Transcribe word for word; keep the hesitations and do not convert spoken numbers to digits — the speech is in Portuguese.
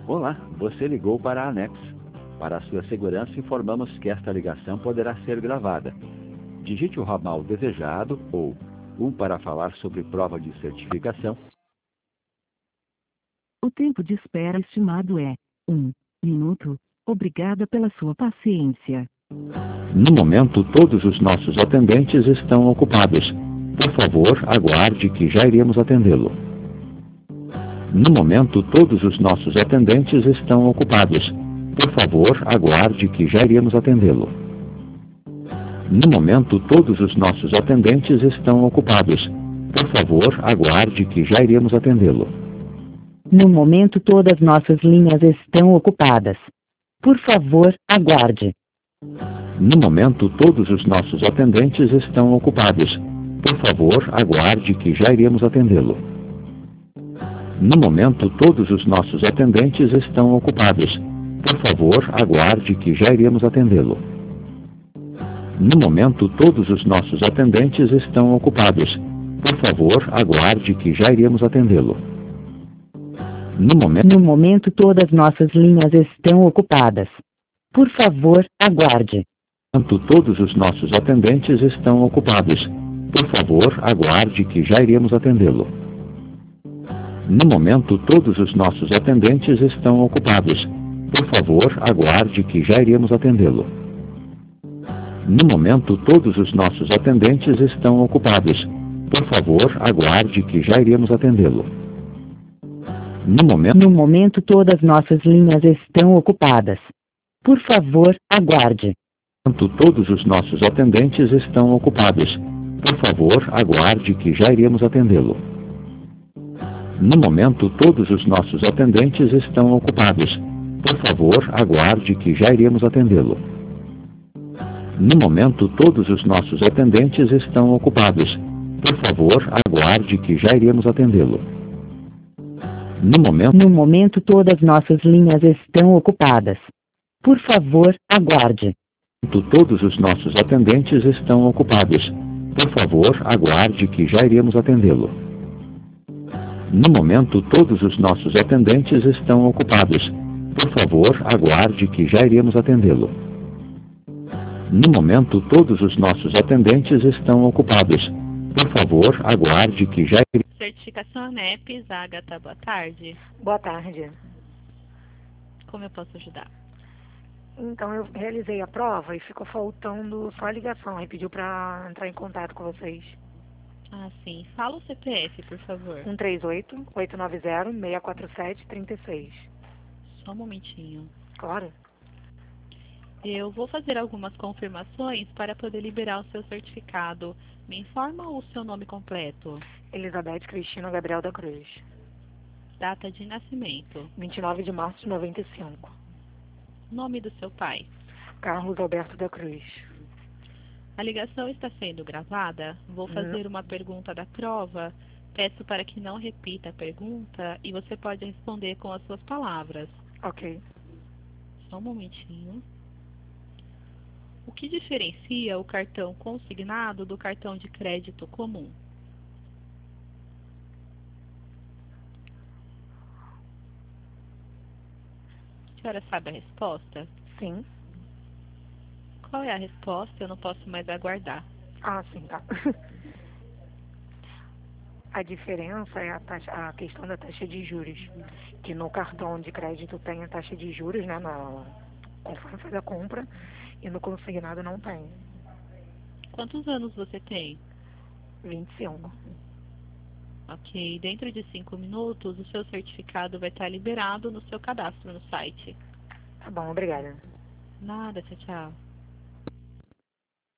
Olá, você ligou para a Anex. Para a sua segurança, informamos que esta ligação poderá ser gravada. Digite o ramal desejado ou um para falar sobre prova de certificação. O tempo de espera estimado é um minuto. Obrigada pela sua paciência. No momento, todos os nossos atendentes estão ocupados. Por favor, aguarde que já iremos atendê-lo. No momento, todos os nossos atendentes estão ocupados. Por favor, aguarde que já iremos atendê-lo. No momento, todos os nossos atendentes estão ocupados. Por favor, aguarde que já iremos atendê-lo. No momento, todas nossas linhas estão ocupadas. Por favor, aguarde. No momento, todos os nossos atendentes estão ocupados. Por favor, aguarde que já iremos atendê-lo. No momento, todos os nossos atendentes estão ocupados. Por favor, aguarde que já iremos atendê-lo. No momento, todos os nossos atendentes estão ocupados. Por favor, aguarde que já iremos atendê-lo. No momento, No momento, todas nossas linhas estão ocupadas. Por favor, aguarde. todos os nossos atendentes estão ocupados. Por favor, aguarde que já iremos atendê-lo. No momento, todos os nossos atendentes estão ocupados. Por favor, aguarde que já iremos atendê-lo. No momento, todos os nossos atendentes estão ocupados. Por favor, aguarde que já iremos atendê-lo. No momento, No momento, todas nossas linhas estão ocupadas. Por favor, aguarde. todos os nossos atendentes estão ocupados. Por favor, aguarde que já iremos atendê-lo. No momento, todos os nossos atendentes estão ocupados. Por favor, aguarde que já iremos atendê-lo. No momento, todos os nossos atendentes estão ocupados. Por favor, aguarde que já iremos atendê-lo. No momento, No momento, todas nossas linhas estão ocupadas. Por favor, aguarde. todos os nossos atendentes estão ocupados. Por favor, aguarde que já iremos atendê-lo. No momento, todos os nossos atendentes estão ocupados. Por favor, aguarde que já iremos atendê-lo. No momento, todos os nossos atendentes estão ocupados. Por favor, aguarde que já iremos. Certificação ANEPS, Agatha, boa tarde. Boa tarde. Como eu posso ajudar? Então, eu realizei a prova e ficou faltando só a ligação. Aí pediu para entrar em contato com vocês. Ah, sim. Fala o C P F, por favor. um três oito, oito nove zero, seis quatro sete, três seis. Só um momentinho. Claro. Eu vou fazer algumas confirmações para poder liberar o seu certificado. Me informa o seu nome completo. Elizabeth Cristina Gabriel da Cruz. Data de nascimento. vinte e nove de março de noventa e cinco. Nome do seu pai. Carlos Alberto da Cruz. A ligação está sendo gravada. Vou fazer uma pergunta da prova. Peço para que não repita a pergunta e você pode responder com as suas palavras. Ok. Só um momentinho. O que diferencia o cartão consignado do cartão de crédito comum? A senhora sabe a resposta? Sim. Qual é a resposta? Eu não posso mais aguardar. Ah, sim, tá. A diferença é a, taxa, a questão da taxa de juros. Que no cartão de crédito tem a taxa de juros, né, na, conforme faz a compra, e no consignado não tem. Quantos anos você tem? vinte e cinco. Ok, dentro de cinco minutos o seu certificado vai estar liberado no seu cadastro no site. Tá bom, obrigada. Nada, tchau, tchau.